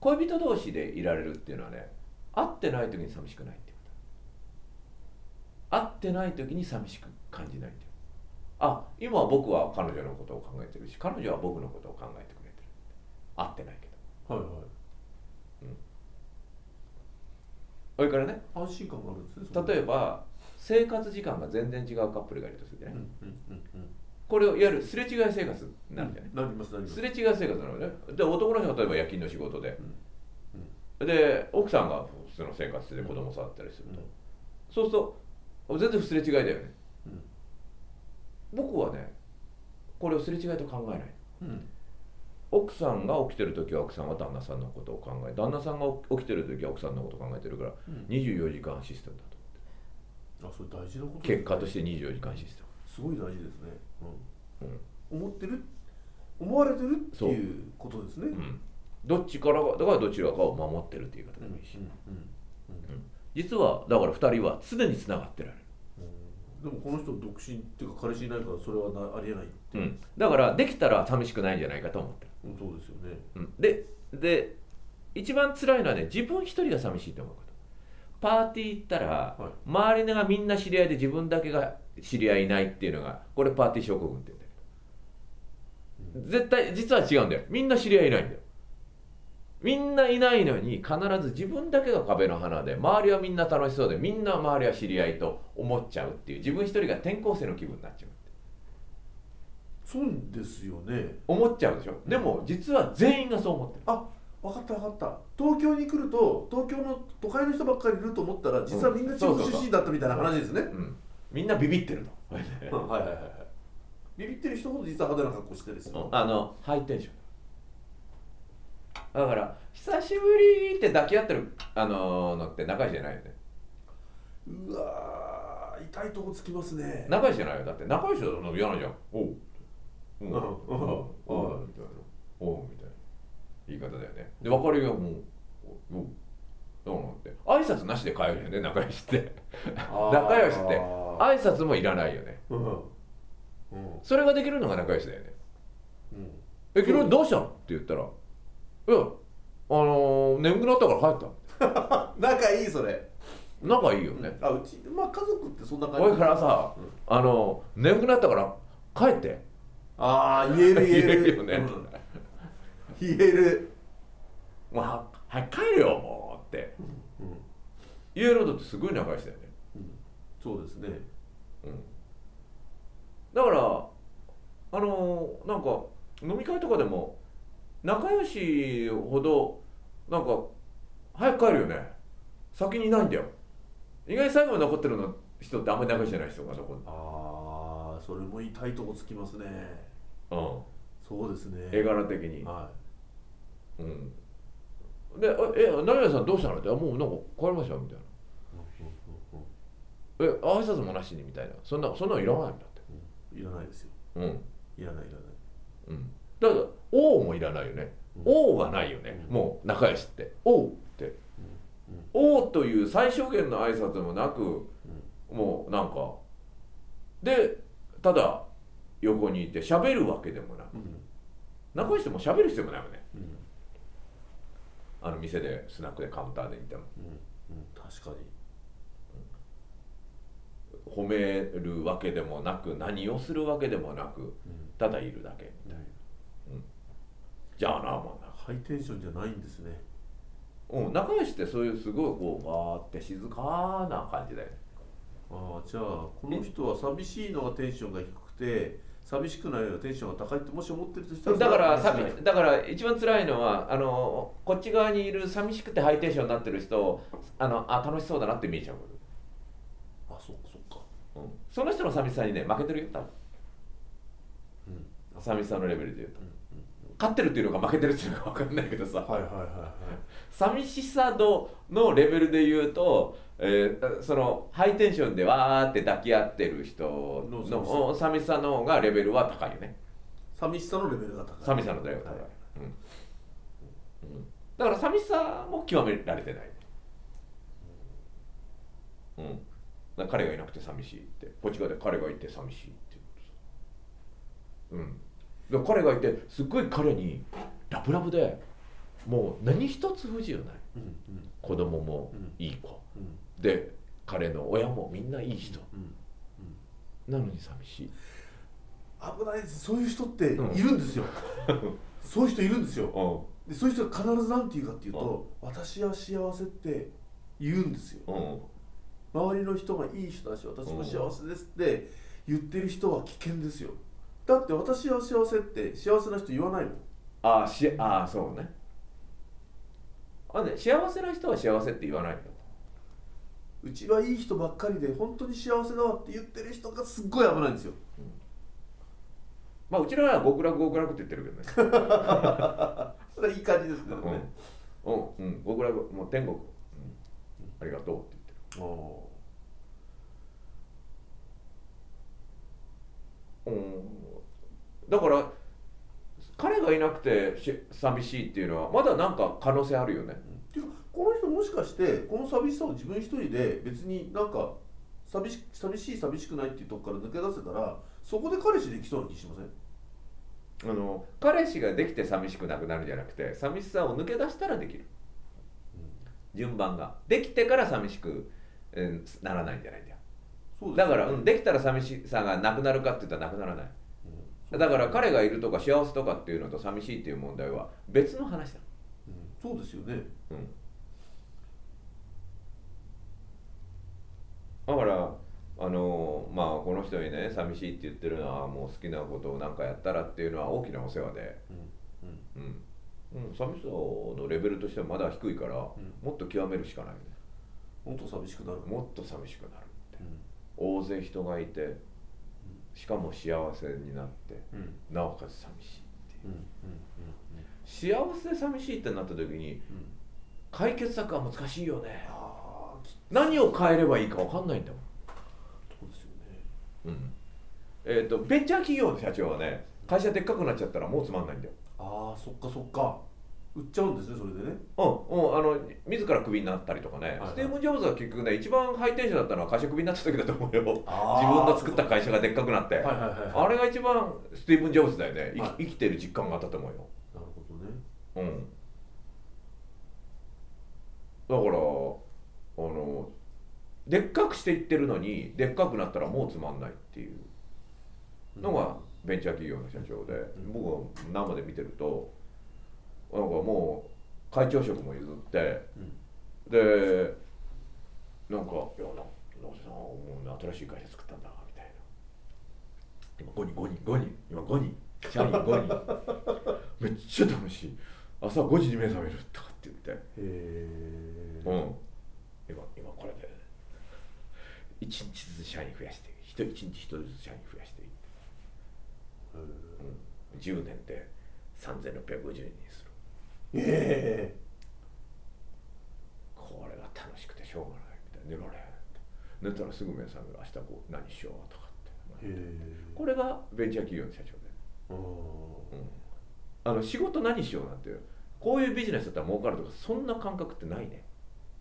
恋人同士でいられるっていうのはね、会ってない時に寂しくないっていうこと。会ってない時に寂しく感じないっていう。今僕は彼女のことを考えてるし、彼女は僕のことを考えてくれてる。会ってないけど。 はいはい。 それからね、 安心感があるんですね。 例えば生活時間が全然違うカップルがいるとするじゃない、 うんこれをいわゆるすれ違い生活になるじゃない、 なりますなります。 すれ違い生活なのね。で男の人は例えば夜勤の仕事で、で奥さんが普通の生活で子供触ったりすると、そうすると全然すれ違いだよね、僕はねこれをすれ違いと考えない、奥さんが起きてる時は奥さんは旦那さんのことを考え、旦那さんが起きてる時は奥さんのことを考えてるから、24時間システムだと思って。 それ大事なことですね。 結果として24時間システムすごい大事ですね。思われてるっていうことですね。 どっちからがだからどちらかを守ってるっていう言い方でもいいし、実はだから2人は常につながってられる。 でもこの人独身っていうか彼氏いないからそれはありえないって、 だからできたら寂しくないんじゃないかと思ってる。 そうですよね。 で一番辛いのはね、自分一人が寂しいと思うこと。パーティー行ったら、周りがみんな知り合いで自分だけが知り合いいないっていうのが、これパーティー症候群って言うんだけど、絶対実は違うんだよ。みんな知り合いいないんだよ。みんないないのに必ず自分だけが壁の花で、周りはみんな楽しそうで、みんな周りは知り合いと思っちゃうっていう、自分一人が転校生の気分になっちゃう。 そうですよね。 思っちゃうでしょ。でも実は全員がそう思ってる。 分かった分かった。東京に来ると東京の都会の人ばっかりいると思ったら、実はみんな地方出身だったみたいな話ですね。 みんなビビってると。 ビビってる人ほど実は派手な格好してるんですよ。 ハイテンションだから久しぶりって抱き合ってるのって仲良しじゃないよね。 うわー、痛いとこつきますね。 仲良しじゃないよ。だって仲良しだと嫌なんじゃん。おうみたいな言い方だよね。で別れがもうどうなって挨拶なしで帰るよね、仲良しって仲良しって挨拶もいらないよね。それができるのが仲良しだよね。昨日どうしたのって言ったら、いや眠くなったから帰った仲いい。それ仲いいよね。 うち家族ってそんな感じ。 おいからさ、眠くなったから帰って。 言えるよね。 言える。 はい帰るよもうって言えるのってすごい仲良しだよね。 そうですね。 だからなんか飲み会とかでも仲良しほどなんか早く帰るよね。先にいないんだよ。意外に最後まで残ってるの人ってあんまり仲良しじゃない人が残る。 それも痛いとこつきますね。そうですね。 絵柄的に。で何々さんどうしたのって、もうなんか帰りましたよみたいな。挨拶もなしにみたいな。そんなのいらないんだって。 いらないですよ。いらない。 だから「おう」もいらないよね。おうがないよね。もう仲良しっておうっておうという最小限の挨拶もなく、もうなんかでただ横にいて喋るわけでもなく、仲良しっても喋る必要もないよね。店でスナックでカウンターでいても、 確かに褒めるわけでもなく、何をするわけでもなく、ただいるだけみたいな。じゃあな、 ハイテンションじゃないんですね。 仲良しってそういうすごいこうバーって静かな感じだよね。 じゃあこの人は寂しいのがテンションが低くて、寂しくないのがテンションが高いってもし思ってるとしたら、 だから一番辛いのはこっち側にいる寂しくてハイテンションになってる人楽しそうだなって見えちゃう。 そっか、 その人の寂しさにね負けてるよ多分。寂しさのレベルで言うと、勝ってるっていうのか負けてるっていうのか分かんないけどさ、寂しさ度のレベルで言うと、そのハイテンションでわーって抱き合ってる人の寂しさの方がレベルは高いよね。 寂しさのレベルが高い。 寂しさのレベルが高い。だから寂しさも極められてない。だから彼がいなくて寂しいって、こっち側で彼がいて寂しいっていうことさ。だから彼がいてすっごい彼にラブラブでもう何一つ不自由ない、 うんうん、 子供もいい子、 うん、 で彼の親もみんないい人、 うんうんなのに寂しい。 危ないです。そういう人っているんですよ、そういう人いるんですよ、でそういう人が必ず何て言うかっていうと、私は幸せって言うんですよ、周りの人がいい人だし私も幸せですって言ってる人は危険ですよ。だって私は幸せって幸せな人言わないもん。 そうね。幸せな人は幸せって言わないの。 うちはいい人ばっかりで本当に幸せだわって言ってる人がすっごい危ないんですよ、 まあうちらは極楽極楽って言ってるけどねそれはいい感じですね、 極楽もう天国、ありがとうって言ってる。だから彼がいなくて寂しいっていうのはまだなんか可能性あるよね、 この人もしかしてこの寂しさを自分一人で別になんか寂しい寂しくないっていうところから抜け出せたらそこで彼氏できそうな気しません？ 彼氏ができて寂しくなくなるんじゃなくて寂しさを抜け出したらできる、順番ができてから寂しく、ならないんじゃないんだよ。そうですね、だから、できたら寂しさがなくなるかって言ったらなくならない、だから彼がいるとか幸せとかっていうのと寂しいっていう問題は別の話だ、 そうですよね、 だからまあこの人にね寂しいって言ってるのはもう好きなことを何かやったらっていうのは大きなお世話で、寂しさのレベルとしてはまだ低いから、もっと極めるしかないね。 もっと寂しくなる、 もっと寂しくなるって、大勢人がいてしかも幸せになって、なおかつ寂しいっていう、幸せで寂しいってなった時に、解決策は難しいよね。何を変えればいいか分かんないんだもん。 そうですよね。 ベンチャー企業の社長はね、会社でっかくなっちゃったらもうつまんないんだよ。 そっかそっか。売っちゃうんですね、それでね。 自らクビになったりとかね、スティーブン・ジョブズは結局ね、一番ハイテンションだったのは会社クビになった時だと思うよ。自分の作った会社がでっかくなって、あれが一番スティーブン・ジョブズだよね、生きてる実感があったと思うよ。 なるほどね。 だからでっかくしていってるのにでっかくなったらもうつまんないっていうのがベンチャー企業の社長で、僕は生で見てるとなんかもう会長職も譲って、でなんか「いや直瀬さんもう新しい会社作ったんだ」みたいな。今5人社員5人めっちゃ楽しい、朝5時に目覚めるとかって言って、今これで1日ずつ社員増やして1日1人ずつ社員増やしていって、10年で3650人にする。これが楽しくてしょうがないみたいな。寝られへんって寝たらすぐ目覚める、明日こう何しようとかって、これがベンチャー企業の社長で、仕事何しようなんてこういうビジネスだったら儲かるとかそんな感覚ってないね。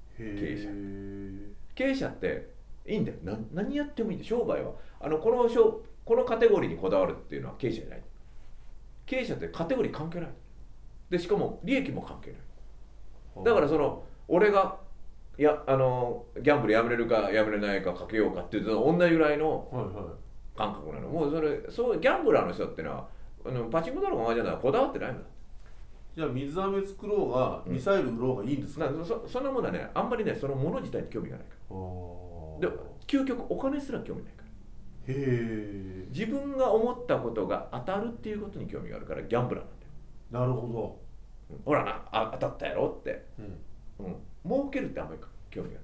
経営者っていいんだよ、何やってもいいんだよ。商売はこのカテゴリーにこだわるっていうのは経営者じゃない。経営者ってカテゴリー関係ないで、しかも利益も関係ない。だから俺がギャンブルやめれるかやめれないかかけようかっていうと同じぐらいの感覚なの。もうそうギャンブラーの人ってのはパチンコだろうがじゃないこだわってないんだ。 じゃあ水飴作ろうがミサイル売ろうがいいんですか？ そんなものはね、あんまりねそのもの自体に興味がないから。で究極お金すら興味ないから。自分が思ったことが当たるっていうことに興味があるからギャンブラーなんだよ。 なるほど。 ほらな、当たったやろって、儲けるってあんまり興味がない。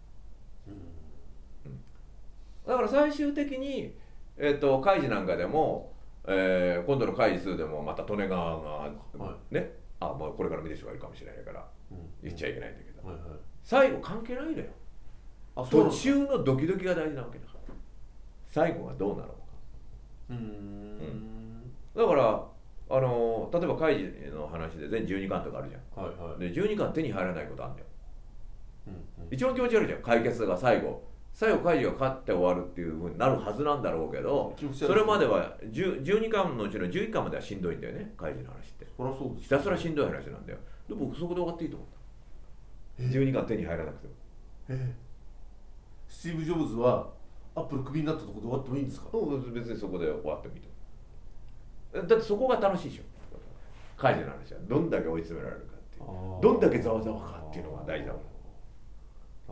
だから最終的に開示なんかでも、今度の開示2でもまた利根川がね、もうこれから見てる人がいるかもしれないから言っちゃいけないんだけど、最後関係ないのよ。途中のドキドキが大事なわけだから、最後がどうなろうか。だから例えば開示の話で全12巻とかあるじゃん、で12巻手に入らないことあるんだよ、一番気持ち悪いじゃん。解決が最後開示が勝って終わるっていうふうになるはずなんだろうけど、それまでは12巻のうちの11巻まではしんどいんだよね、開示の話って。ひたすらしんどい話なんだよ。 で僕そこで終わっていいと思った。12巻手に入らなくても。 スティーブ・ジョブズはアップルクビになったところで終わってもいいんですか？ 別にそこで終わってもいいと思う。だってそこが楽しいでしょ。カイジの話はどんだけ追い詰められるかっていう、どんだけざわざわかっていうのが大事だから。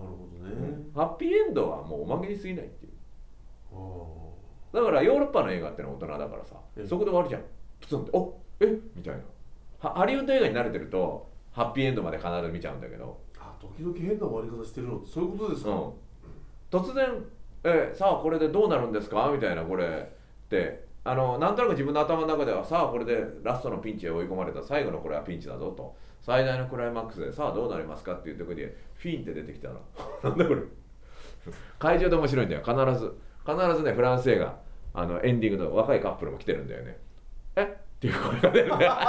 なるほどね、 ハッピーエンドはもうおまけに過ぎないっていう。だからヨーロッパの映画ってのは大人だからさ、そこで終わるじゃん。プツンってみたいな。ハリウッド映画に慣れてるとハッピーエンドまで必ず見ちゃうんだけど、 時々変な終わり方してるのってそういうことですか？ 突然さあこれでどうなるんですかみたいな、これってなんとなく自分の頭の中ではさあこれでラストのピンチへ追い込まれた、最後のこれはピンチだぞと、最大のクライマックスでさあどうなりますかっていうところでフィーンって出てきたらなんだこれ会場で面白いんだよ。必ずね、フランス映画エンディングの若いカップルも来てるんだよね。っていう声が出るんだよ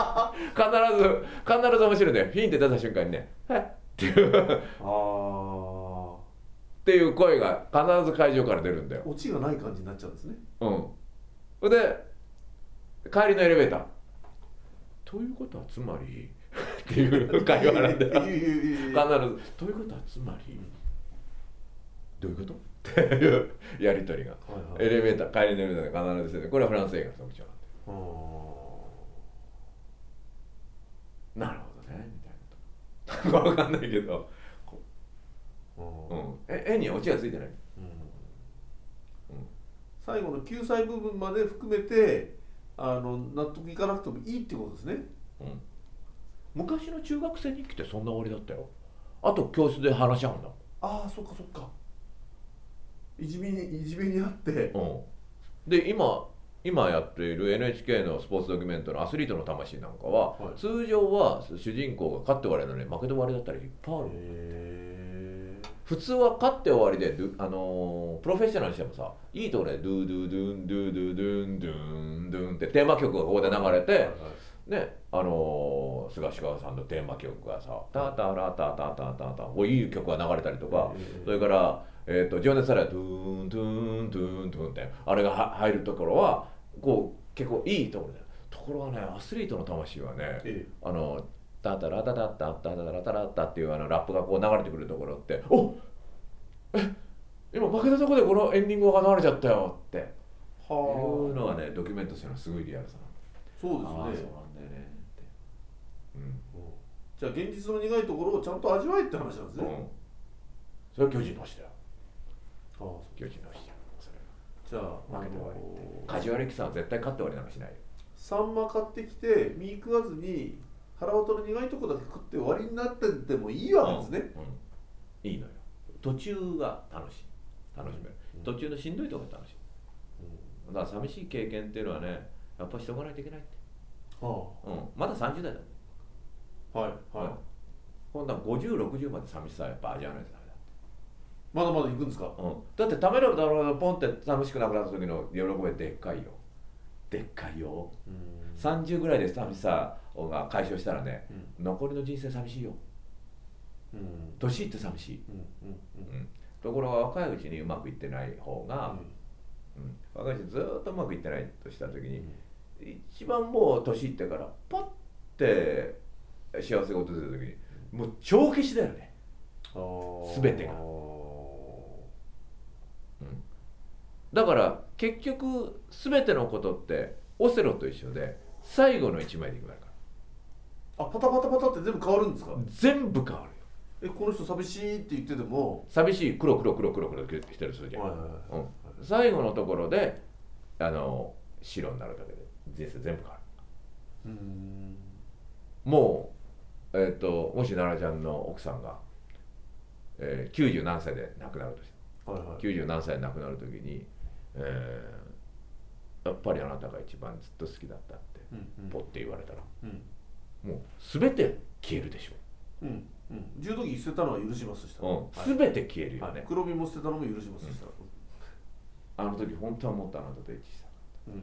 必ず面白いんだよ。フィーンって出た瞬間にねっていうっていう声が必ず会場から出るんだよ。 オチがない感じになっちゃうんですね。 で帰りのエレベーターということはつまりっていう会話なんだよ。必ずということはつまりどういうことっていうやり取りが、エレベーター帰りのエレベーターで必ず出て、これはフランス映画の特徴なんだよ。なるほどねみたいな分かんないけど、絵にオチがついてない。 最後の救済部分まで含めて納得いかなくてもいいってことですね。 昔の中学生日記ってそんな終わりだったよ。あと教室で話し合うんだ。 そっかいじめにあって、 で今やっている NHK のスポーツドキュメントのアスリートの魂なんかは、通常は主人公が勝って終わりなのに負けて終わりだったりいっぱいある。普通は勝って終わりでプロフェッショナルにしてもさ、いいところでドゥドゥドゥンドゥドゥドゥンドゥンドゥンってテーマ曲がここで流れて、ね、菅氏川さんのテーマ曲がさタタラタタタタタいい曲が流れたりとか、それから情熱されトゥーントゥーントゥーントゥーンってあれが入るところはこう結構いいところだよ。ところがね、アスリートの魂はね、タタラタタタタタラタラタっていうラップがこう流れてくるところって、今負けたところでこのエンディングが流れちゃったよっていうのはね、ドキュメントしてるのはすごいリアルさなんだ。 そうですね。 そうなんだよねって、 じゃあ現実の苦いところをちゃんと味わえって話なんですね。 それは巨人の星だよ。巨人の星じゃあ負けて終わりって。カジュアルキさんは絶対勝って終わりなんかしないよ。 サンマ買ってきて身食わずに腹渡の苦いところだけ食って終わりになっててもいいわけですね。 いいのよ。途中が楽しめる。途中のしんどいところが楽しい。だから寂しい経験っていうのはね、やっぱりしておかないといけないって。まだ30代だ。今度は50、60まで寂しさはやっぱ味わわないとダメだって。 まだまだ行くんですか？ だってためらうだろうポンって寂しくなくなった時の喜びでっかいよ。でっかいよ。30ぐらいで寂しさが解消したらね、残りの人生寂しいよ。年いって寂しい。ところが若いうちにうまくいってない方が、若いうちにずっとうまくいってないとした時に、一番もう年いってからパッて幸せが訪れた時にもう帳消しだよね、全てが。だから結局全てのことってオセロと一緒で最後の1枚で決まるから。 パタパタパタって全部変わるんですか？ 全部変わるよ。 この人寂しいって言ってても寂しい黒してる数字、最後のところで白になるだけで人生全部変わる。もうもし奈々ちゃんの奥さんが、90何歳で亡くなるとして、90何歳で亡くなる時に、やっぱりあなたが一番ずっと好きだったってポッて言われたら、もう全て消えるでしょ。 柔道着捨てたのは許しますとしたら、 全て消えるよね。 黒身も捨てたのも許しますとしたら、 あの時本当はもっとあなたと一致したかった。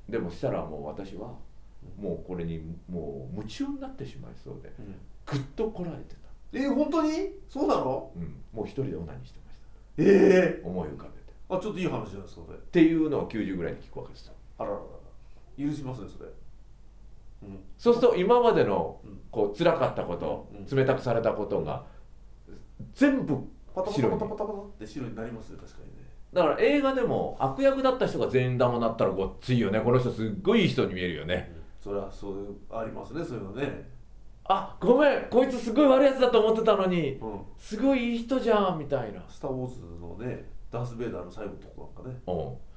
でもしたらもう私はもうこれにもう夢中になってしまいそうで、ぐっとこられてた。 本当にそうなの？ もう一人でオナニーしてました。思い浮かべて。 ちょっといい話じゃないですかそれ。 っていうのを90ぐらいに聞くわけですよ。 あららら、許しますねそれ。 そうすると今までのうんこう辛かったこと、 うん冷たくされたことが全部パタパタ白に。 パタパタパタって白になりますね、確かにね。 だから映画でも悪役だった人が全員玉になったらごっついよね。この人すっごいいい人に見えるよね。 それはそういうありますね、そういうのね。 あ、ごめん、こいつすごい悪いやつだと思ってたのにうんすごいいい人じゃんみたいな。 スター・ウォーズのね、ダース・ベイダーの最後のとこなんかね。 うん